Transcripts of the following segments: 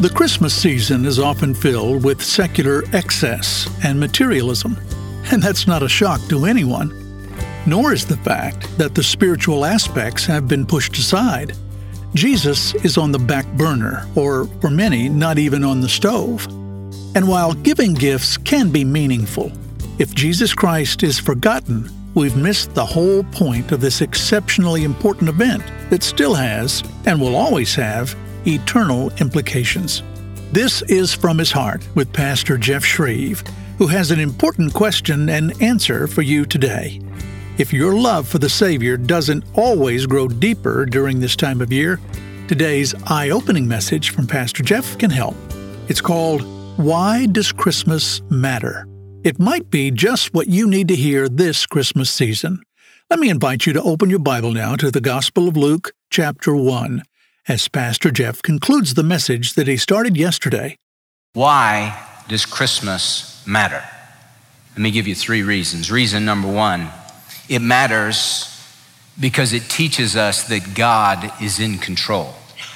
The Christmas season is often filled with secular excess and materialism, and that's not a shock to anyone. Nor is the fact that the spiritual aspects have been pushed aside. Jesus is on the back burner, or for many, not even on the stove. And while giving gifts can be meaningful, if Jesus Christ is forgotten, we've missed the whole point of this exceptionally important event that still has, and will always have, eternal implications. This is From His Heart with Pastor Jeff Shreve, who has an important question and answer for you today. If your love for the Savior doesn't always grow deeper during this time of year, today's eye-opening message from Pastor Jeff can help. It's called, Why Does Christmas Matter? It might be just what you need to hear this Christmas season. Let me invite you to open your Bible now to the Gospel of Luke, chapter 1, as Pastor Jeff concludes the message that he started yesterday. Why does Christmas matter? Let me give you 3 reasons. Reason number 1, it matters because it teaches us that God is in control.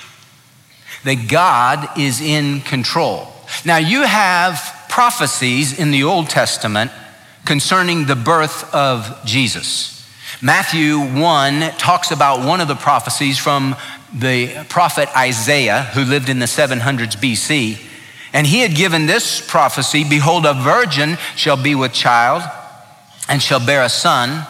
That God is in control. Now, you have prophecies in the Old Testament concerning the birth of Jesus. Matthew 1 talks about one of the prophecies from the prophet Isaiah, who lived in the 700s BC. And he had given this prophecy, behold, a virgin shall be with child and shall bear a son,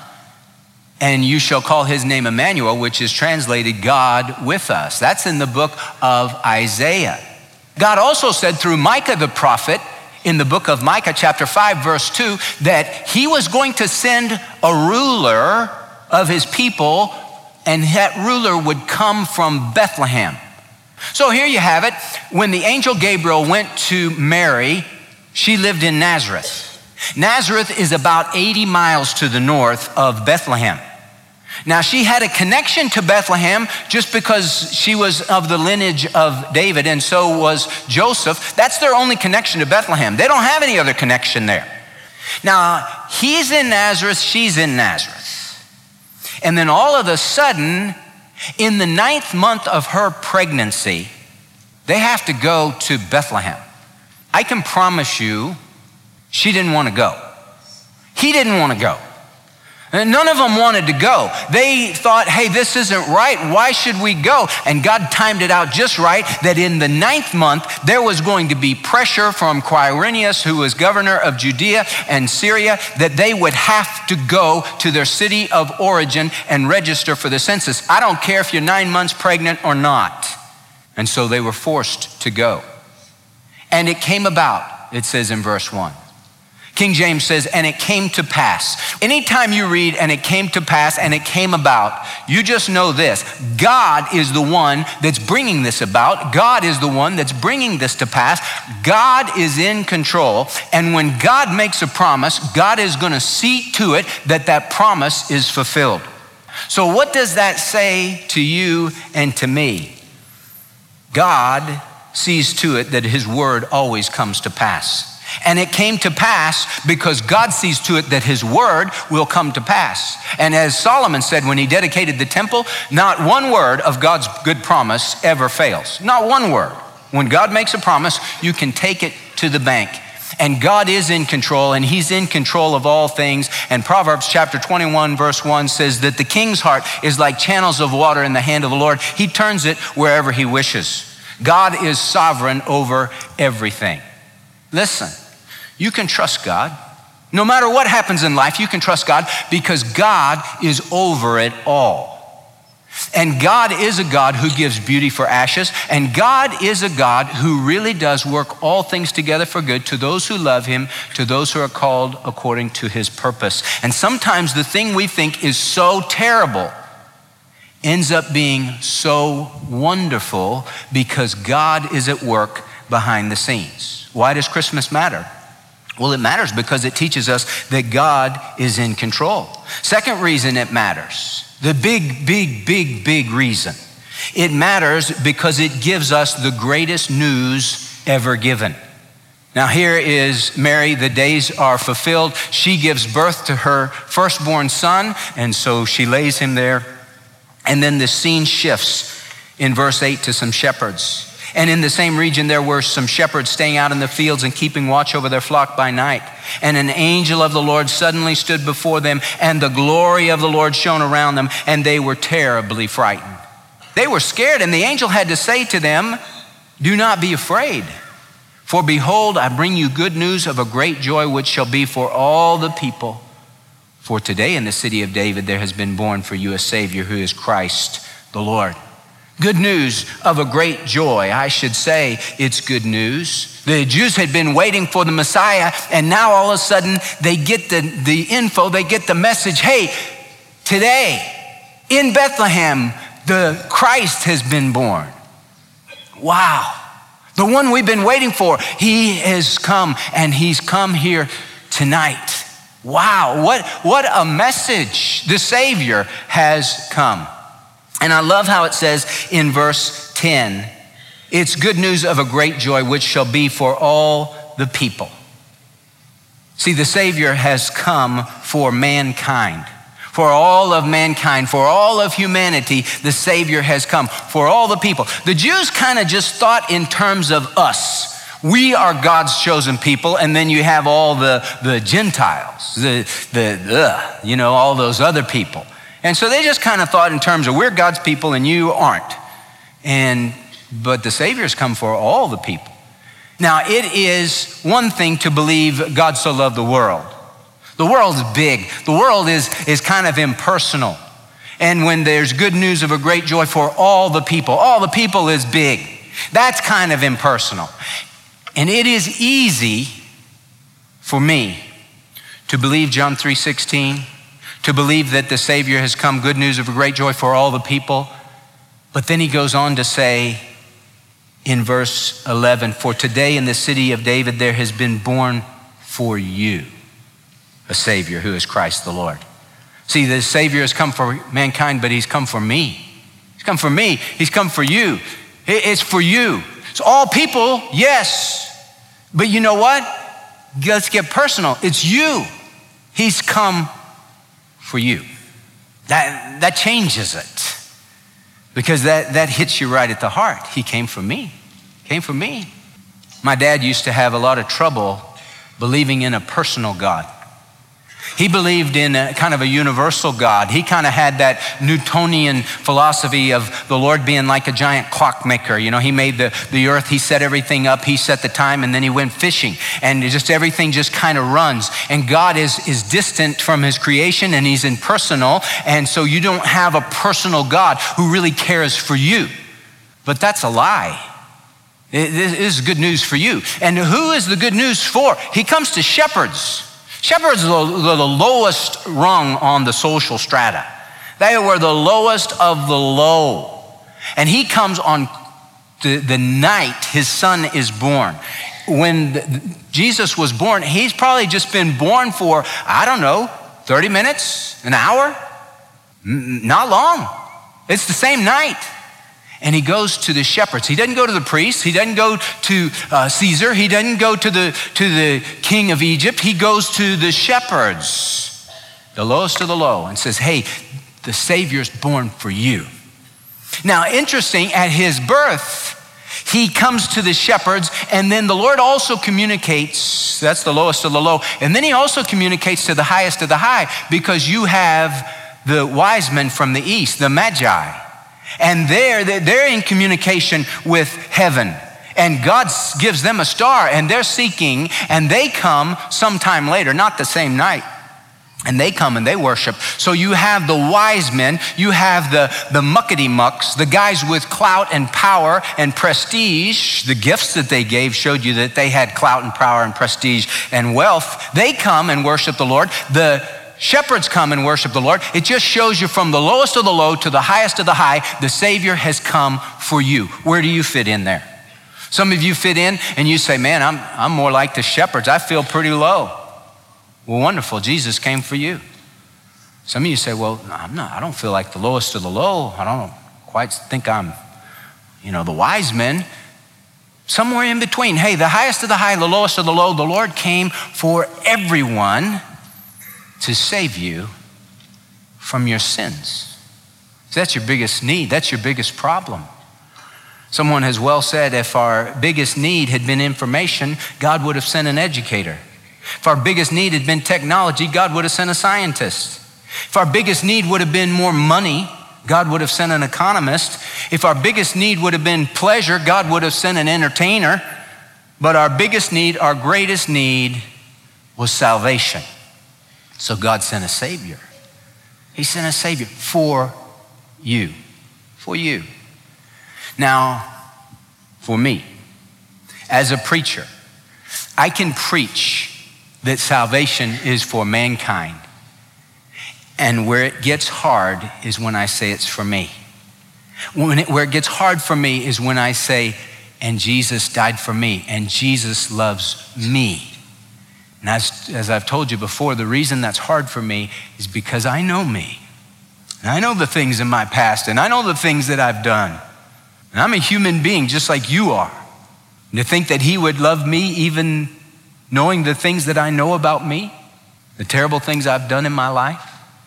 and you shall call his name Emmanuel, which is translated God with us. That's in the book of Isaiah. God also said through Micah the prophet, in the book of Micah chapter 5 verse 2, that he was going to send a ruler of his people, and that ruler would come from Bethlehem. So here you have it. When the angel Gabriel went to Mary, she lived in Nazareth. Nazareth is about 80 miles to the north of Bethlehem. Now, she had a connection to Bethlehem just because she was of the lineage of David, and so was Joseph. That's their only connection to Bethlehem. They don't have any other connection there. Now, he's in Nazareth, she's in Nazareth. And then all of a sudden, in the 9th month of her pregnancy, they have to go to Bethlehem. I can promise you, she didn't want to go. He didn't want to go. And none of them wanted to go. They thought, hey, this isn't right. Why should we go? And God timed it out just right that in the 9th month, there was going to be pressure from Quirinius, who was governor of Judea and Syria, that they would have to go to their city of origin and register for the census. I don't care if you're 9 months pregnant or not. And so they were forced to go. And it came about, it says in verse 1. King James says, and it came to pass. Anytime you read, and it came to pass, and it came about, you just know this. God is the one that's bringing this about. God is the one that's bringing this to pass. God is in control. And when God makes a promise, God is going to see to it that that promise is fulfilled. So what does that say to you and to me? God sees to it that his word always comes to pass. And it came to pass because God sees to it that his word will come to pass. And as Solomon said when he dedicated the temple, not one word of God's good promise ever fails. Not one word. When God makes a promise, you can take it to the bank. And God is in control, and he's in control of all things. And Proverbs chapter 21 verse 1 says that the king's heart is like channels of water in the hand of the Lord. He turns it wherever he wishes. God is sovereign over everything. Listen, you can trust God. No matter what happens in life, you can trust God because God is over it all. And God is a God who gives beauty for ashes. And God is a God who really does work all things together for good to those who love him, to those who are called according to his purpose. And sometimes the thing we think is so terrible ends up being so wonderful because God is at work behind the scenes. Why does Christmas matter? Well, it matters because it teaches us that God is in control. Second reason it matters, the big reason. It matters because it gives us the greatest news ever given. Now here is Mary, the days are fulfilled. She gives birth to her firstborn son, and so she lays him there. And then the scene shifts in verse 8 to some shepherds. And in the same region, there were some shepherds staying out in the fields and keeping watch over their flock by night. And an angel of the Lord suddenly stood before them, and the glory of the Lord shone around them, and they were terribly frightened. They were scared, and the angel had to say to them, "Do not be afraid, for behold, I bring you good news of a great joy, which shall be for all the people. For today in the city of David there has been born for you a Savior, who is Christ the Lord." Good news of a great joy. I should say it's good news. The Jews had been waiting for the Messiah, and now all of a sudden they get the info, they get the message, hey, today in Bethlehem, the Christ has been born. Wow. The one we've been waiting for, he has come, and he's come here tonight. Wow, what a message. The Savior has come. And I love how it says in verse 10, it's good news of a great joy, which shall be for all the people. See, the Savior has come for mankind. For all of mankind, for all of humanity, the Savior has come. For all the people. The Jews kind of just thought in terms of us. We are God's chosen people, and then you have all the Gentiles, all those other people. And so they just kind of thought in terms of we're God's people and you aren't. But the Savior's come for all the people. Now, it is one thing to believe God so loved the world. The world's big. The world is kind of impersonal. And when there's good news of a great joy for all the people is big. That's kind of impersonal. And it is easy for me to believe John 3:16, to believe that the Savior has come, good news of a great joy for all the people. But then he goes on to say in verse 11, for today in the city of David there has been born for you a Savior, who is Christ the Lord. See, the Savior has come for mankind, but he's come for me. He's come for me. He's come for you. It's for you. It's all people, yes. But you know what? Let's get personal. It's you. He's come for you. That changes it. Because that hits you right at the heart. He came for me. Came for me. My dad used to have a lot of trouble believing in a personal God. He believed in a kind of a universal God. He kind of had that Newtonian philosophy of the Lord being like a giant clockmaker. He made the earth, he set everything up, he set the time, and then he went fishing. And everything just kind of runs. And God is distant from his creation, and he's impersonal. And so you don't have a personal God who really cares for you. But that's a lie. This is good news for you. And who is the good news for? He comes to shepherds. Shepherds are the lowest rung on the social strata. They were the lowest of the low. And he comes on the night his son is born. When Jesus was born, he's probably just been born for, 30 minutes, an hour? Not long. It's the same night. And he goes to the shepherds. He doesn't go to the priests. He doesn't go to Caesar. He doesn't go to the king of Egypt. He goes to the shepherds, the lowest of the low, and says, hey, the Savior's born for you. Now, interesting, at his birth, he comes to the shepherds, and then the Lord also communicates, that's the lowest of the low, and then he also communicates to the highest of the high, because you have the wise men from the east, the Magi. And they're in communication with heaven. And God gives them a star, and they're seeking, and they come sometime later, not the same night. And they come and they worship. So you have the wise men, you have the muckety-mucks, the guys with clout and power and prestige. The gifts that they gave showed you that they had clout and power and prestige and wealth. They come and worship the Lord. The shepherds come and worship the Lord. It just shows you from the lowest of the low to the highest of the high, the Savior has come for you. Where do you fit in there? Some of you fit in and you say, man, I'm more like the shepherds. I feel pretty low. Well, wonderful. Jesus came for you. Some of you say, well, I don't feel like the lowest of the low. I don't quite think I'm, the wise men. Somewhere in between. Hey, the highest of the high, the lowest of the low, the Lord came for everyone to save you from your sins. So that's your biggest need. That's your biggest problem. Someone has well said, if our biggest need had been information, God would have sent an educator. If our biggest need had been technology, God would have sent a scientist. If our biggest need would have been more money, God would have sent an economist. If our biggest need would have been pleasure, God would have sent an entertainer. But our biggest need, our greatest need was salvation. So God sent a Savior. He sent a Savior for you. For you. Now, for me, as a preacher, I can preach that salvation is for mankind. And where it gets hard is when I say it's for me. Where it gets hard for me is when I say, and Jesus died for me, and Jesus loves me. And as I've told you before, the reason that's hard for me is because I know me. And I know the things in my past, and I know the things that I've done. And I'm a human being just like you are. And to think that he would love me even knowing the things that I know about me, the terrible things I've done in my life.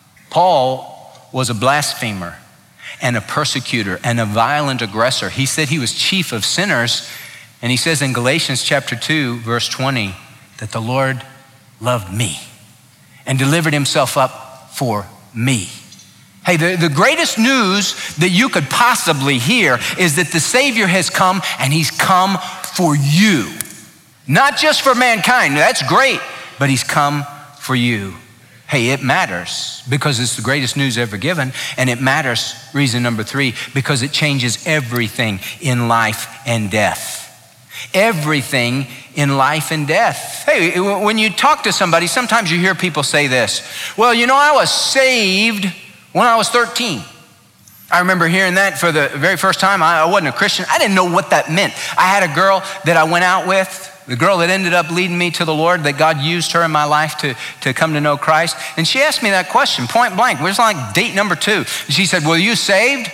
Paul was a blasphemer and a persecutor and a violent aggressor. He said he was chief of sinners. And he says in Galatians chapter 2, verse 20, that the Lord loved me and delivered himself up for me. Hey, the greatest news that you could possibly hear is that the Savior has come, and he's come for you. Not just for mankind, that's great, but he's come for you. Hey, it matters because it's the greatest news ever given, and it matters, reason number 3, because it changes everything in life and death. Everything in life and death. Hey, when you talk to somebody, sometimes you hear people say this, well, you know, I was saved when I was 13. I remember hearing that for the very first time. I wasn't a Christian. I didn't know what that meant. I had a girl that I went out with, the girl that ended up leading me to the Lord, that God used her in my life to come to know Christ. And she asked me that question, point blank. It was like date number 2. And she said, well, you saved?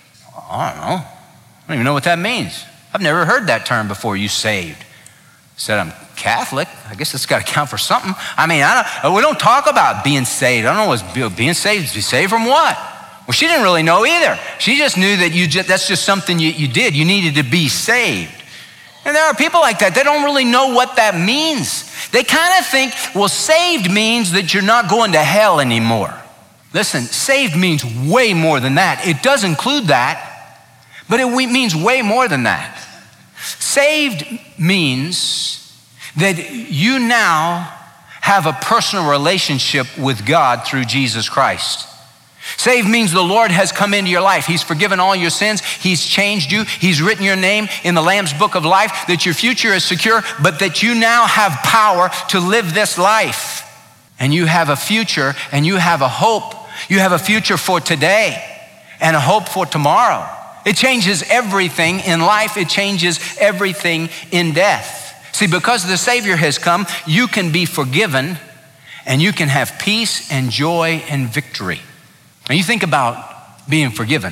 I don't know. I don't even know what that means. I've never heard that term before, you saved. I said, I'm Catholic. I guess it's got to count for something. I mean, we don't talk about being saved. I don't know what's being saved. Be saved from what? Well, she didn't really know either. She just knew that that's just something you did. You needed to be saved. And there are people like that. They don't really know what that means. They kind of think, well, saved means that you're not going to hell anymore. Listen, saved means way more than that. It does include that, but it means way more than that. Saved means that you now have a personal relationship with God through Jesus Christ. Saved means the Lord has come into your life. He's forgiven all your sins. He's changed you. He's written your name in the Lamb's book of life, that your future is secure, but that you now have power to live this life. And you have a future, and you have a hope. You have a future for today and a hope for tomorrow. It changes everything in life. It changes everything in death. See, because the Savior has come, you can be forgiven, and you can have peace and joy and victory. Now you think about being forgiven.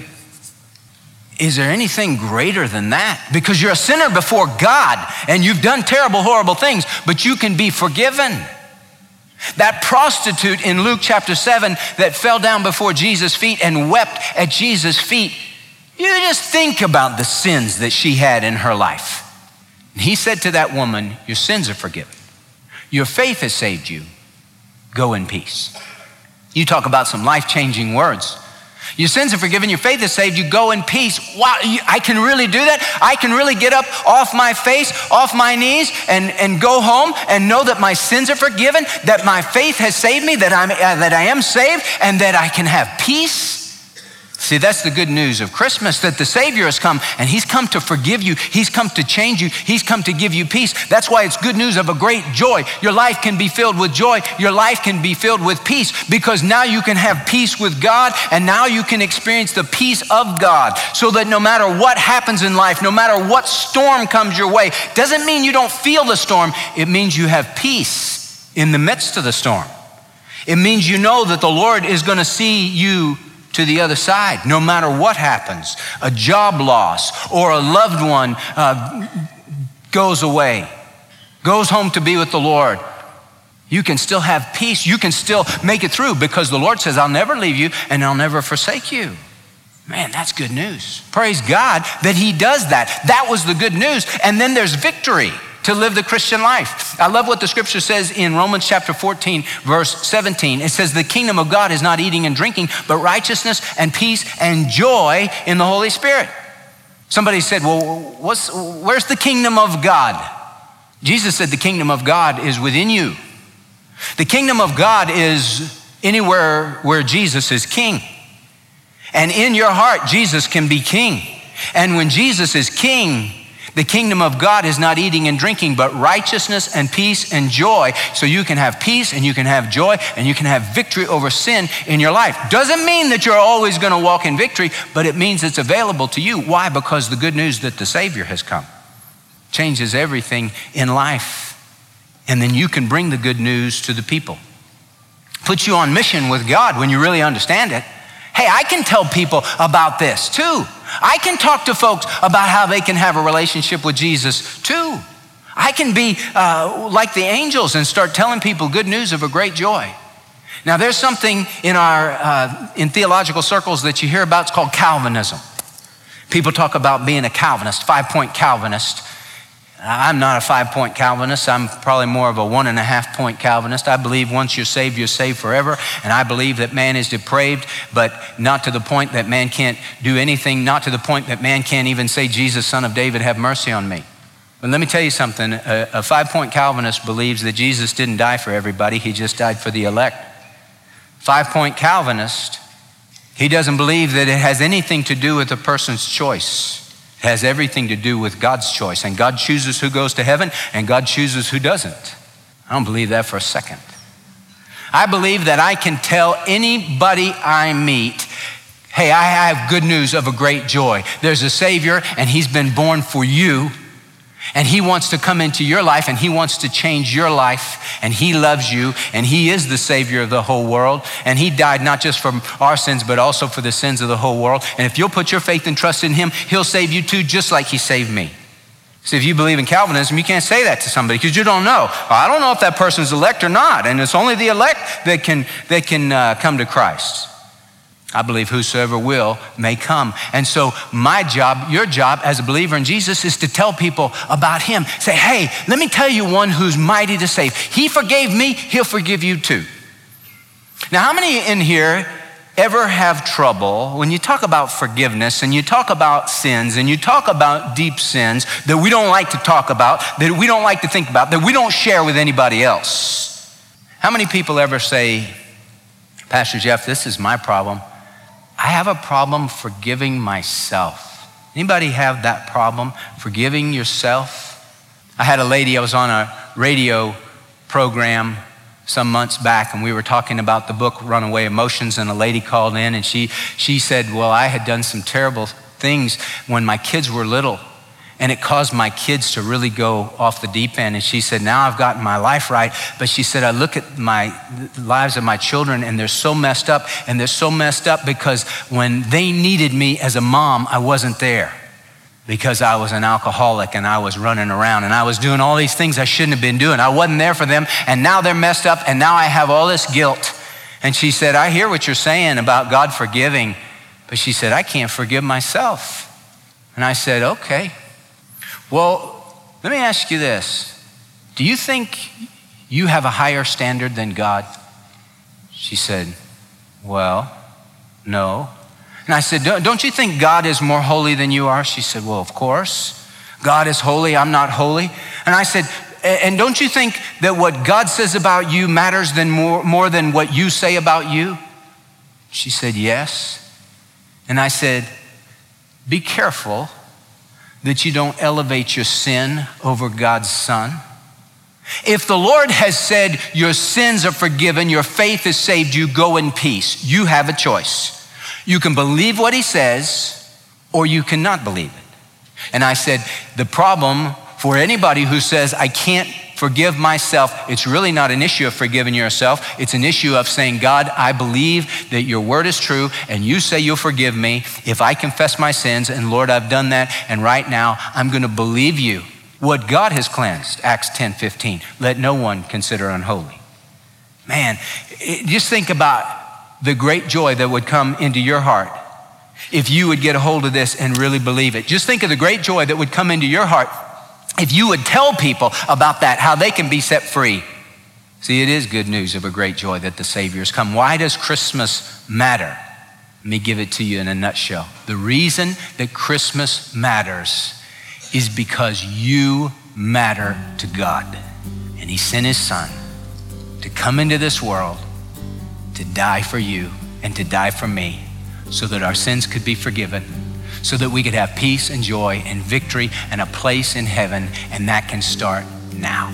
Is there anything greater than that? Because you're a sinner before God, and you've done terrible, horrible things, but you can be forgiven. That prostitute in Luke chapter 7 that fell down before Jesus' feet and wept at Jesus' feet, you just think about the sins that she had in her life. And he said to that woman, your sins are forgiven. Your faith has saved you. Go in peace. You talk about some life-changing words. Your sins are forgiven, your faith has saved you, go in peace. Wow, I can really do that? I can really get up off my face, off my knees, and go home and know that my sins are forgiven, that my faith has saved me, that I am saved, and that I can have peace? See, that's the good news of Christmas, that the Savior has come, and he's come to forgive you. He's come to change you. He's come to give you peace. That's why it's good news of a great joy. Your life can be filled with joy. Your life can be filled with peace, because now you can have peace with God, and now you can experience the peace of God, so that no matter what happens in life, no matter what storm comes your way, doesn't mean you don't feel the storm. It means you have peace in the midst of the storm. It means you know that the Lord is going to see you to the other side, no matter what happens. A job loss or a loved one goes away, goes home to be with the Lord. You can still have peace. You can still make it through, because the Lord says, I'll never leave you and I'll never forsake you. Man, that's good news. Praise God that he does that. That was the good news. And then there's victory to live the Christian life. I love what the scripture says in Romans chapter 14, verse 17. It says, the kingdom of God is not eating and drinking, but righteousness and peace and joy in the Holy Spirit. Somebody said, well, where's the kingdom of God? Jesus said the kingdom of God is within you. The kingdom of God is anywhere where Jesus is king. And in your heart, Jesus can be king. And when Jesus is king, the kingdom of God is not eating and drinking, but righteousness and peace and joy. So you can have peace and you can have joy and you can have victory over sin in your life. Doesn't mean that you're always going to walk in victory, but it means it's available to you. Why? Because the good news that the Savior has come changes everything in life. And then you can bring the good news to the people. Puts you on mission with God when you really understand it. Hey, I can tell people about this too. I can talk to folks about how they can have a relationship with Jesus too. I can be like the angels and start telling people good news of a great joy. Now, there's something in theological circles that you hear about. It's called Calvinism. People talk about being a Calvinist, 5-point Calvinist. I'm not a 5-point Calvinist. I'm probably more of a 1.5-point Calvinist. I believe once you're saved forever. And I believe that man is depraved, but not to the point that man can't do anything, not to the point that man can't even say, Jesus, Son of David, have mercy on me. But let me tell you something. A 5-point Calvinist believes that Jesus didn't die for everybody. He just died for the elect. 5-point Calvinist, he doesn't believe that it has anything to do with a person's choice. It has everything to do with God's choice. And God chooses who goes to heaven and God chooses who doesn't. I don't believe that for a second. I believe that I can tell anybody I meet, hey, I have good news of a great joy. There's a Savior and he's been born for you. And he wants to come into your life and he wants to change your life and he loves you and he is the Savior of the whole world. And he died not just for our sins, but also for the sins of the whole world. And if you'll put your faith and trust in him, he'll save you too, just like he saved me. So if you believe in Calvinism, you can't say that to somebody because you don't know. I don't know if that person's elect or not. And it's only the elect that can come to Christ. I believe whosoever will may come. And so my job, your job as a believer in Jesus is to tell people about him. Say, hey, let me tell you one who's mighty to save. He forgave me, he'll forgive you too. Now, how many in here ever have trouble when you talk about forgiveness and you talk about sins and you talk about deep sins that we don't like to talk about, that we don't like to think about, that we don't share with anybody else? How many people ever say, Pastor Jeff, this is my problem. I have a problem forgiving myself. Anybody have that problem, forgiving yourself? I had a lady, I was on a radio program some months back and we were talking about the book Runaway Emotions, and a lady called in and she said, well, I had done some terrible things when my kids were little and it caused my kids to really go off the deep end. And she said, now I've gotten my life right. But she said, I look at the lives of my children and they're so messed up, and they're so messed up because when they needed me as a mom, I wasn't there because I was an alcoholic and I was running around and I was doing all these things I shouldn't have been doing. I wasn't there for them, and now they're messed up and now I have all this guilt. And she said, I hear what you're saying about God forgiving, but she said, I can't forgive myself. And I said, okay. Well, let me ask you this. Do you think you have a higher standard than God? She said, well, no. And I said, don't you think God is more holy than you are? She said, well, of course. God is holy, I'm not holy. And I said, and don't you think that what God says about you matters more than what you say about you? She said, yes. And I said, be careful that you don't elevate your sin over God's Son. If the Lord has said your sins are forgiven, your faith has saved you, go in peace. You have a choice. You can believe what he says or you cannot believe it. And I said, the problem for anybody who says, I can't forgive myself, it's really not an issue of forgiving yourself. It's an issue of saying, God, I believe that your word is true and you say you'll forgive me if I confess my sins, and Lord, I've done that, and right now I'm going to believe you. What God has cleansed, Acts 10:15, let no one consider unholy. Man, just think about the great joy that would come into your heart if you would get a hold of this and really believe it. Just think of the great joy that would come into your heart if you would tell people about that, how they can be set free. See, it is good news of a great joy that the Savior's come. Why does Christmas matter? Let me give it to you in a nutshell. The reason that Christmas matters is because you matter to God. And he sent his son to come into this world, to die for you and to die for me, so that our sins could be forgiven, so that we could have peace and joy and victory and a place in heaven, and that can start now.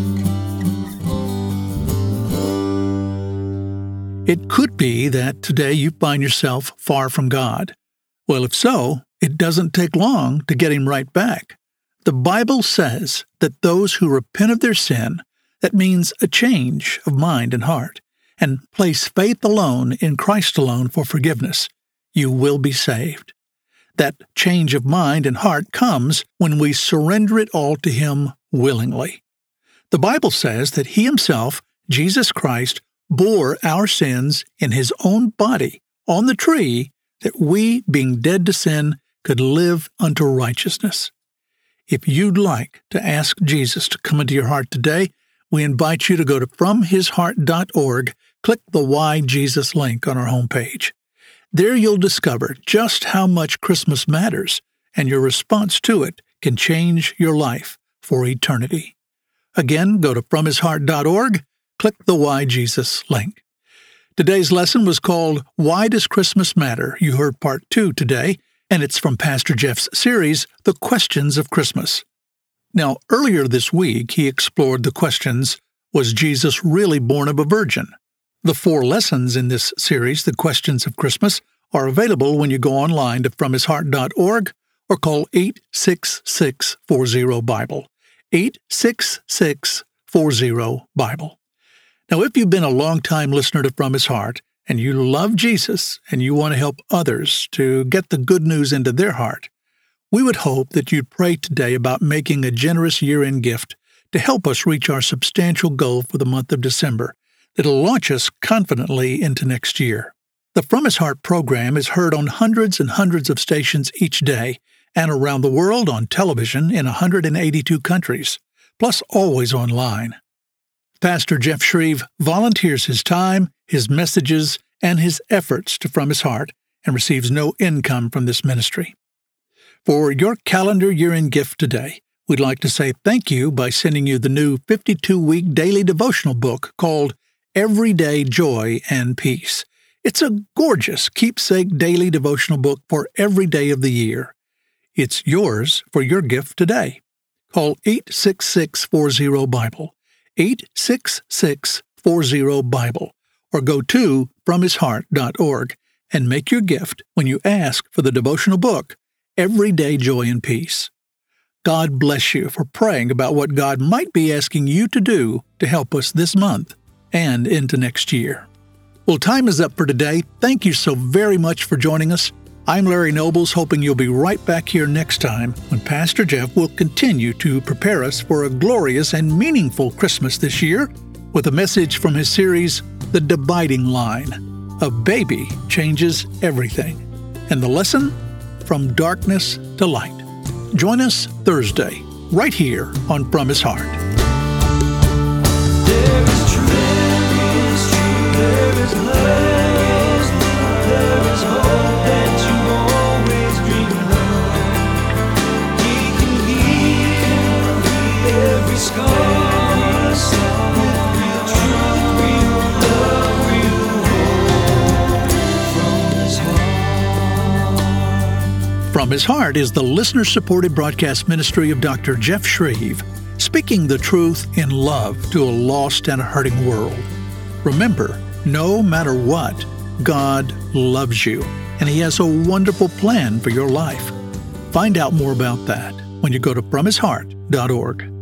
It could be that today you find yourself far from God. Well, if so, it doesn't take long to get him right back. The Bible says that those who repent of their sin, that means a change of mind and heart, and place faith alone in Christ alone for forgiveness, you will be saved. That change of mind and heart comes when we surrender it all to him willingly. The Bible says that he himself, Jesus Christ, bore our sins in his own body on the tree, that we, being dead to sin, could live unto righteousness. If you'd like to ask Jesus to come into your heart today, we invite you to go to FromHisHeart.org, click the Why Jesus link on our homepage. There you'll discover just how much Christmas matters, and your response to it can change your life for eternity. Again, go to FromHisHeart.org, click the Why Jesus link. Today's lesson was called Why Does Christmas Matter? You heard part 2 today, and it's from Pastor Jeff's series, The Questions of Christmas. Now, earlier this week, he explored the questions, was Jesus really born of a virgin? The 4 lessons in this series, The Questions of Christmas, are available when you go online to FromHisHeart.org or call 866-40-BIBLE, 866-40-BIBLE. Now, if you've been a long-time listener to From His Heart, and you love Jesus, and you want to help others to get the good news into their heart, we would hope that you'd pray today about making a generous year-end gift to help us reach our substantial goal for the month of December that'll launch us confidently into next year. The From His Heart program is heard on hundreds and hundreds of stations each day and around the world on television in 182 countries, plus always online. Pastor Jeff Shreve volunteers his time, his messages, and his efforts to From His Heart and receives no income from this ministry. For your calendar year-end gift today, we'd like to say thank you by sending you the new 52-week daily devotional book called Everyday Joy and Peace. It's a gorgeous keepsake daily devotional book for every day of the year. It's yours for your gift today. Call 866-40-BIBLE, 866-40-BIBLE, or go to FromHisHeart.org and make your gift when you ask for the devotional book, Everyday Joy and Peace. God bless you for praying about what God might be asking you to do to help us this month and into next year. Well, time is up for today. Thank you so very much for joining us. I'm Larry Nobles, hoping you'll be right back here next time when Pastor Jeff will continue to prepare us for a glorious and meaningful Christmas this year with a message from his series, The Dividing Line. A baby changes everything. And the lesson, from darkness to light. Join us Thursday, right here on From His Heart. There is truth, there is love, there is hope that you always dreamed of. He can heal every scar with real truth, real love, real hope from His heart. From His Heart is the listener-supported broadcast ministry of Dr. Jeff Shreve, speaking the truth in love to a lost and a hurting world. Remember, no matter what, God loves you, and He has a wonderful plan for your life. Find out more about that when you go to FromHisHeart.org.